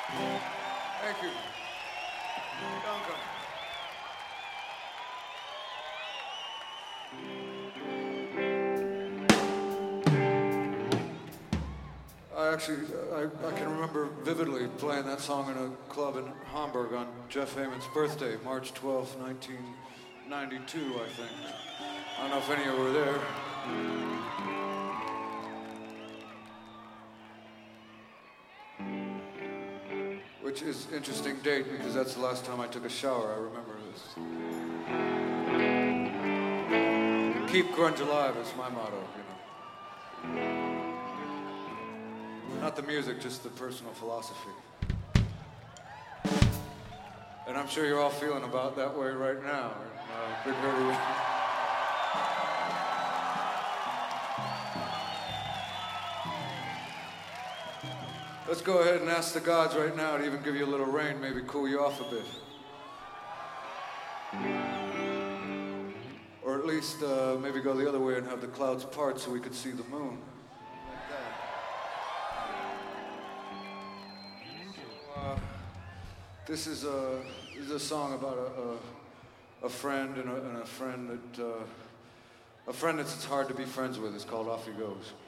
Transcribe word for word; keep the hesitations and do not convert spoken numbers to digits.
Thank you. Danke. I actually, I, I can remember vividly playing that song in a club in Hamburg on Jeff Hayman's birthday, March twelfth, nineteen ninety-two, I think. I don't know if any of you were there. Which is an interesting date because that's the last time I took a shower. I remember this. Keep grunge alive is my motto, you know. Not the music, just the personal philosophy. And I'm sure you're all feeling about that way right now. Uh, Big Hurry. Let's go ahead and ask the gods right now to even give you a little rain, maybe cool you off a bit. Or at least uh, maybe go the other way and have the clouds part so we could see the moon. Like that. Uh, this is a, this is a song about a, a, a friend and a, and a friend that uh, a friend that's it's hard to be friends with. It's called Off He Goes.